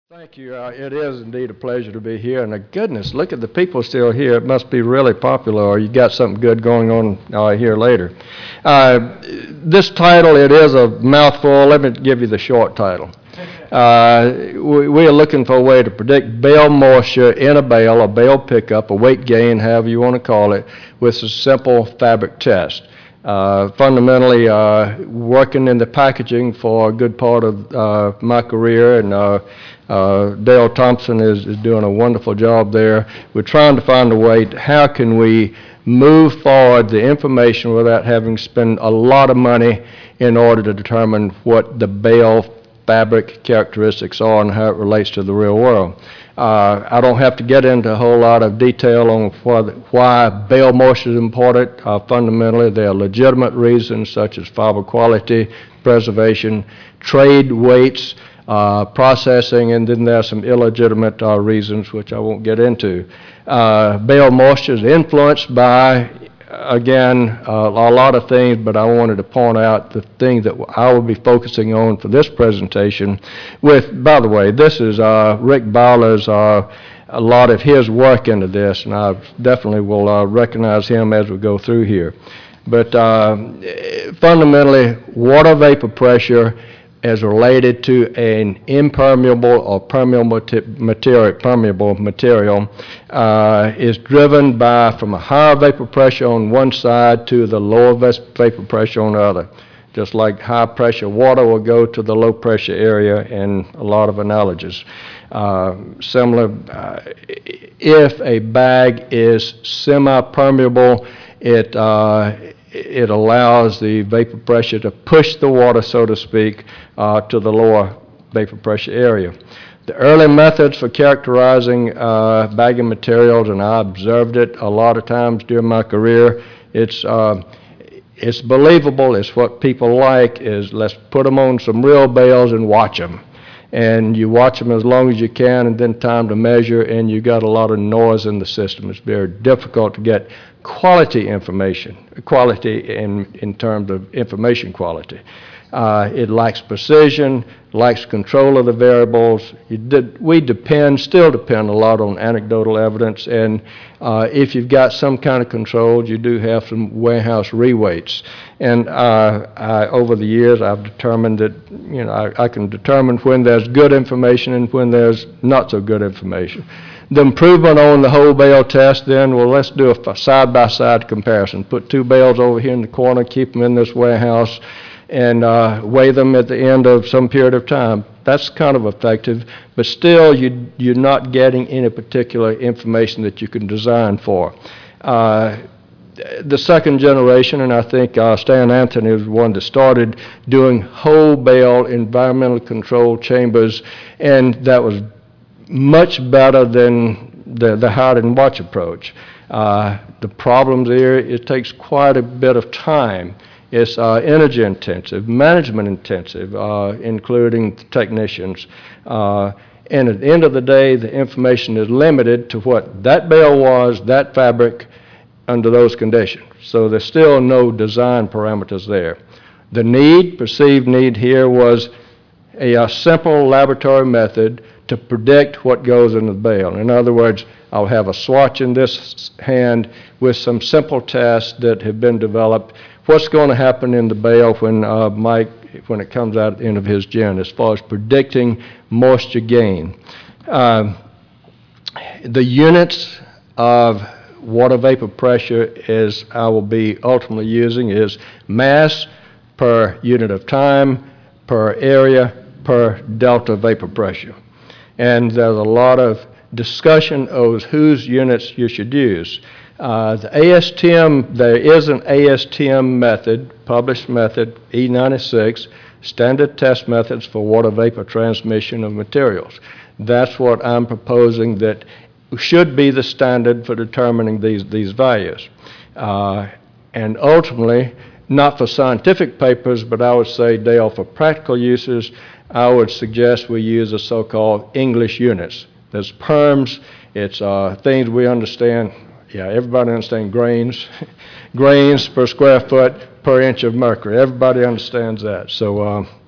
Thank you. It is indeed a pleasure to be here. And goodness, look at the people still here. It must be really popular, or you got something good going on here later. This title, it is a mouthful. Let me give you the short title. We are looking for a way to predict bale moisture in a bale pickup, a weight gain, however you want to call it, with a simple fabric test. Fundamentally, working in the packaging for a good part of my career, and Dale Thompson is doing a wonderful job there. We're trying to find a way how can we move forward the information without having to spend a lot of money in order to determine what the bale fabric characteristics are and how it relates to the real world. I don't have to get into a whole lot of detail on why bale moisture is important. Fundamentally, there are legitimate reasons such as fiber quality, preservation, trade weights, processing, and then there are some illegitimate reasons which I won't get into. Bale moisture is influenced by, again, a lot of things, but I wanted to point out the thing that I will be focusing on for this presentation by the way, this is Rick Bowler's, a lot of his work into this, and I definitely will recognize him as we go through here. But fundamentally, water vapor pressure as related to an impermeable or permeable material is driven from a higher vapor pressure on one side to the lower vapor pressure on the other. Just like high pressure water will go to the low pressure area in a lot of analogies. Similar, if a bag is semi-permeable, it allows the vapor pressure to push the water, so to speak, to the lower vapor pressure area. The early methods for characterizing bagging materials, and I observed it a lot of times during my career, it's believable. It's what people like is let's put them on some real bales and watch them. And you watch them as long as you can, and then time to measure, and you got a lot of noise in the system. It's very difficult to get quality information, quality in terms of information quality. It lacks precision, lacks control of the variables. We still depend a lot on anecdotal evidence, and if you've got some kind of controls, you do have some warehouse reweights. And over the years, I've determined that I can determine when there's good information and when there's not so good information. The improvement on the whole bale test then, well, let's do a side-by-side comparison. Put two bales over here in the corner, keep them in this warehouse, and weigh them at the end of some period of time. That's kind of effective, but still you're not getting any particular information that you can design for. The second generation, and I think Stan Anthony was one that started doing whole bale environmental control chambers, and that was much better than the hide and watch approach. The problems here, it takes quite a bit of time. It's energy intensive, management intensive, including technicians. And at the end of the day, the information is limited to what that bale was, that fabric, under those conditions. So there's still no design parameters there. The perceived need here was a simple laboratory method to predict what goes in the bale. In other words, I'll have a swatch in this hand with some simple tests that have been developed. What's going to happen in the bale when it comes out at the end of his gin as far as predicting moisture gain. The units of water vapor pressure I will be ultimately using is mass per unit of time, per area, per delta vapor pressure. And there's a lot of discussion of whose units you should use. The ASTM, there is an ASTM method, published method, E96, standard test methods for water vapor transmission of materials. That's what I'm proposing that should be the standard for determining these values. And ultimately, not for scientific papers, but I would say, Dale, for practical uses, I would suggest we use the so-called English units. There's perms, it's things we understand. Yeah, everybody understands grains. Grains per square foot per inch of mercury. Everybody understands that. So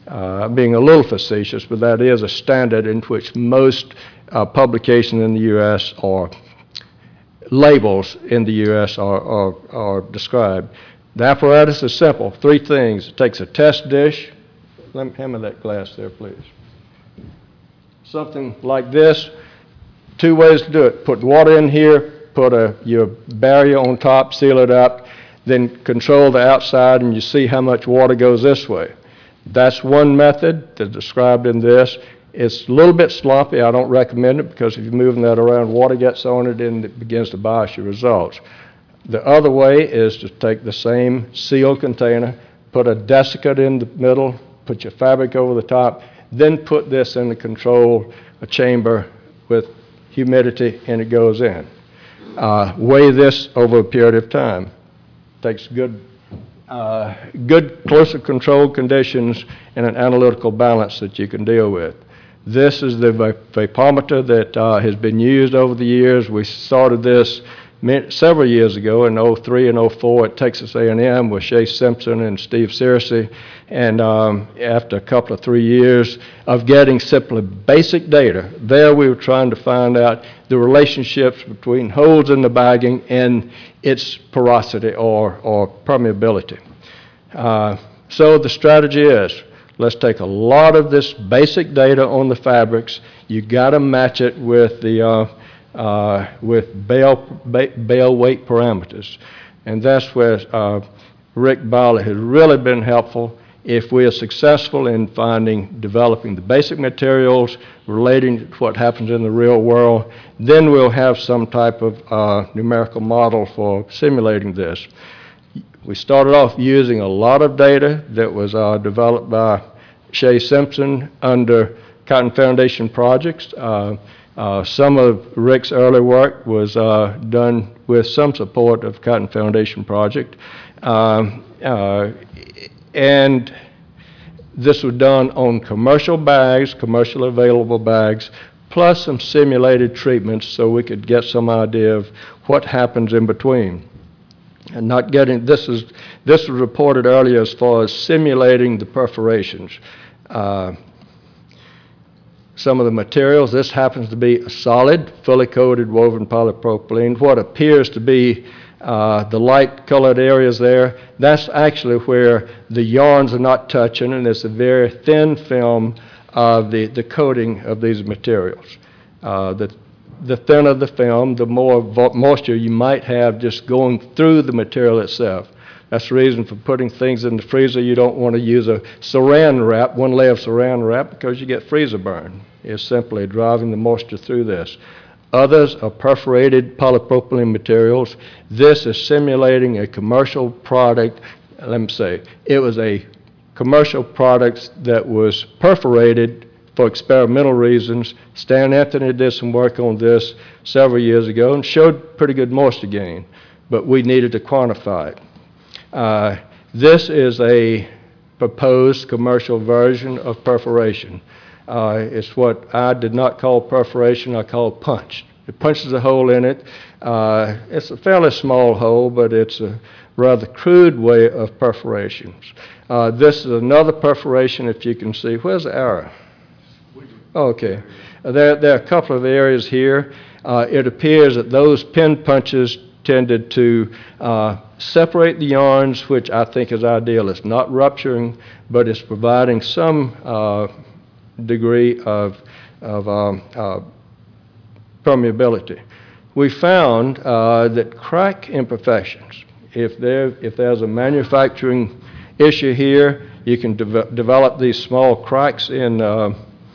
being a little facetious, but that is a standard in which most publications in the U.S. or labels in the U.S. are described. The apparatus is simple, 3 things. It takes a test dish. Let me hand me that glass there, please. Something like this. 2 ways to do it. Put water in here, put your barrier on top, seal it up, then control the outside, and you see how much water goes this way. That's one method that's described in this. It's a little bit sloppy. I don't recommend it because if you're moving that around, water gets on it and it begins to bias your results. The other way is to take the same sealed container, put a desiccant in the middle, put your fabric over the top, then put this in the control chamber with humidity, and it goes in. Weigh this over a period of time. Takes good closer controlled conditions and an analytical balance that you can deal with. This is the vapometer that has been used over the years. We started this several years ago in 03 and 04 at Texas A&M with Shay Simpson and Steve Searcy. And after a couple of 3 years of getting simply basic data, there we were trying to find out the relationships between holes in the bagging and its porosity or permeability. So the strategy is, let's take a lot of this basic data on the fabrics. You got to match it with the bale weight parameters, and that's where Rick Bowley has really been helpful. If we are successful in developing the basic materials relating to what happens in the real world, then we'll have some type of numerical model for simulating this. We started off using a lot of data that was developed by Shay Simpson under Cotton Foundation projects. Some of Rick's early work was done with some support of Cotton Foundation project. And this was done on commercial bags, commercially available bags, plus some simulated treatments so we could get some idea of what happens in between. And not getting, this was reported earlier as far as simulating the perforations. Some of the materials, this happens to be a solid, fully coated woven polypropylene. What appears to be the light colored areas there, that's actually where the yarns are not touching, and it's a very thin film of the coating of these materials. The thinner the film, the more moisture you might have just going through the material itself. That's the reason for putting things in the freezer. You don't want to use a saran wrap, one layer of saran wrap, because you get freezer burn. It's simply driving the moisture through this. Others are perforated polypropylene materials. This is simulating a commercial product. Let me say, it was a commercial product that was perforated for experimental reasons. Stan Anthony did some work on this several years ago and showed pretty good moisture gain, but we needed to quantify it. This is a proposed commercial version of perforation. It's what I did not call perforation, I call punch. It punches a hole in it. It's a fairly small hole, but it's a rather crude way of perforations. This is another perforation, if you can see. Where's the arrow? Okay. There are a couple of areas here. It appears that those pin punches tended to separate the yarns, which I think is ideal. It's not rupturing, but it's providing some degree of permeability. We found that crack imperfections, if there's a manufacturing issue here, you can develop these small cracks in the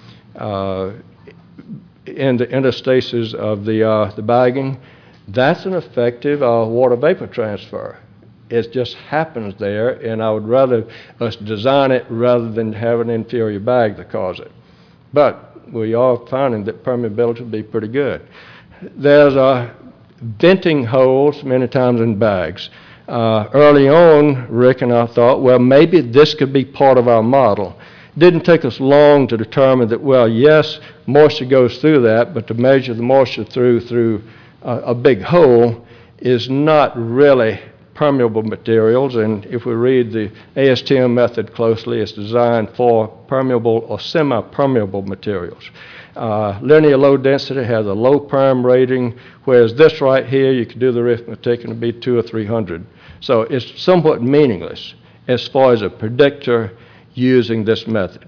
interstices of the bagging. That's an effective water vapor transfer. It just happens there, and I would rather us design it rather than have an inferior bag to cause it. But we are finding that permeability will be pretty good. There's venting holes many times in bags. Early on, Rick and I thought, well, maybe this could be part of our model. Didn't take us long to determine that, well, yes, moisture goes through that, but to measure the moisture through a big hole is not really permeable materials, and if we read the ASTM method closely, it's designed for permeable or semi-permeable materials. Linear low density has a low perm rating, whereas this right here, you can do the arithmetic and it'll be 200 or 300. So it's somewhat meaningless as far as a predictor using this method.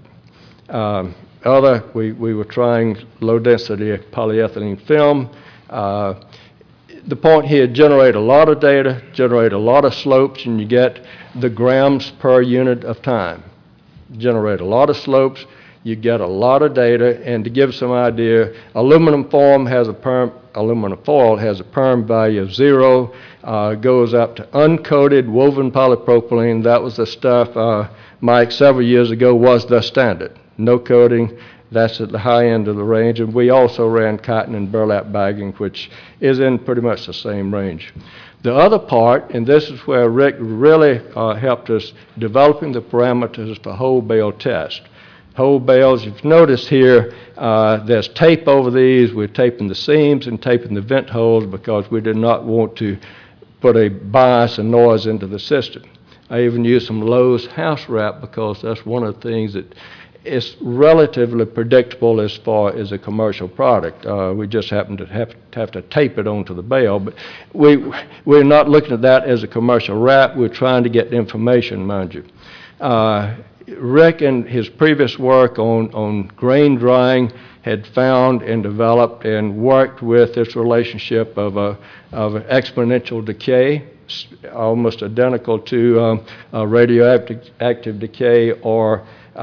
We were trying low density polyethylene film. The point here, generate a lot of data, generate a lot of slopes, and you get the grams per unit of time. Generate a lot of slopes, you get a lot of data, and to give some idea, aluminum foil has a perm value of 0, goes up to uncoated woven polypropylene. That was the stuff, Mike, several years ago was the standard. No coating, that's at the high end of the range, and we also ran cotton and burlap bagging, which is in pretty much the same range. The other part, and this is where Rick really helped us developing the parameters for whole bale test. Whole bales, you've noticed here, there's tape over these. We're taping the seams and taping the vent holes because we did not want to put a bias and noise into the system. I even used some Lowe's house wrap because that's one of the things that is relatively predictable as far as a commercial product. We just happen to have to tape it onto the bale, but we're not looking at that as a commercial wrap. We're trying to get information, mind you. Rick, in his previous work on grain drying, had found and developed and worked with this relationship of exponential decay, almost identical to radioactive decay or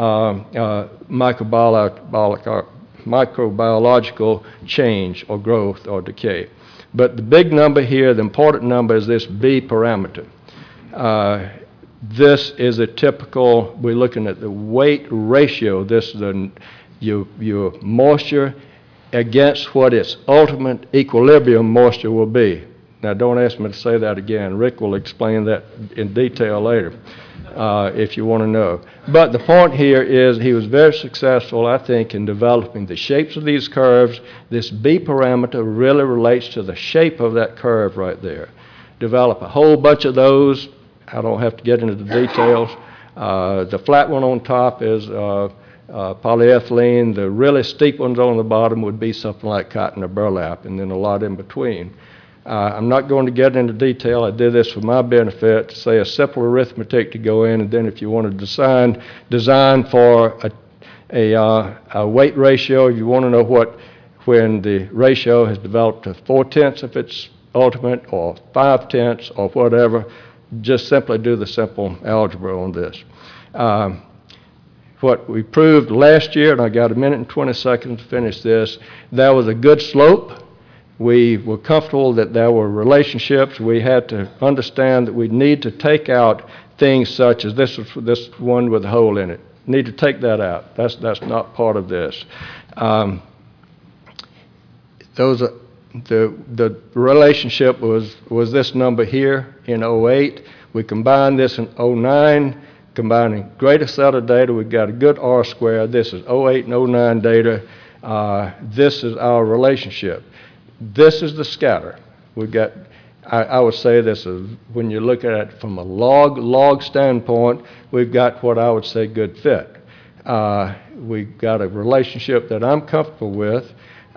microbiological change or growth or decay. But the big number here, the important number, is this B parameter. This is a typical, we're looking at the weight ratio. This is your moisture against what its ultimate equilibrium moisture will be. Now, don't ask me to say that again. Rick will explain that in detail later if you want to know. But the point here is he was very successful, I think, in developing the shapes of these curves. This B parameter really relates to the shape of that curve right there. Develop a whole bunch of those. I don't have to get into the details. The flat one on top is polyethylene. The really steep ones on the bottom would be something like cotton or burlap, and then a lot in between. I'm not going to get into detail. I did this for my benefit to say a simple arithmetic to go in, and then if you want to design for a weight ratio, if you want to know when the ratio has developed to 4/10 if it's ultimate or 5/10 or whatever, just simply do the simple algebra on this. What we proved last year, and I got a minute and 20 seconds to finish this, there was a good slope. We were comfortable that there were relationships. We had to understand that we need to take out things such as this one with a hole in it. Need to take that out. That's not part of this. Those are the relationship was this number here in 08. We combined this in 09, combining greater set of data. We've got a good R square. This is 08 and 09 data. This is our relationship. This is the scatter. We've got, I would say this is, when you look at it from a log standpoint, we've got what I would say good fit. We've got a relationship that I'm comfortable with.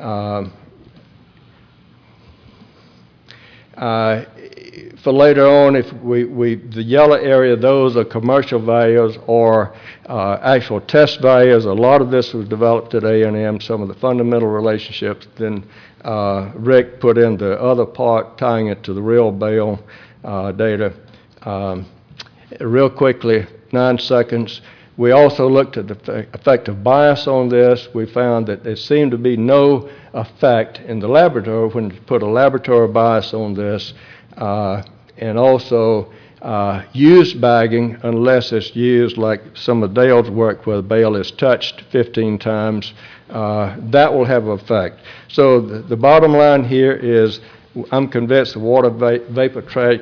For later on, if the yellow area, those are commercial values or actual test values. A lot of this was developed at A&M, some of the fundamental relationships. Then Rick put in the other part, tying it to the real bale data. Real quickly, 9 seconds. We also looked at the effective bias on this. We found that there seemed to be no effect in the laboratory when you put a laboratory bias on this, and also used bagging unless it's used like some of Dale's work where the bale is touched 15 times. That will have an effect. So the bottom line here is I'm convinced the water vapor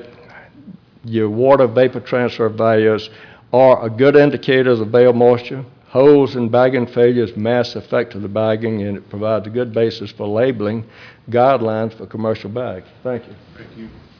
transfer values are a good indicators of bale moisture. Holes in bagging failures, mass effect of the bagging, and it provides a good basis for labeling guidelines for commercial bags. Thank you. Thank you.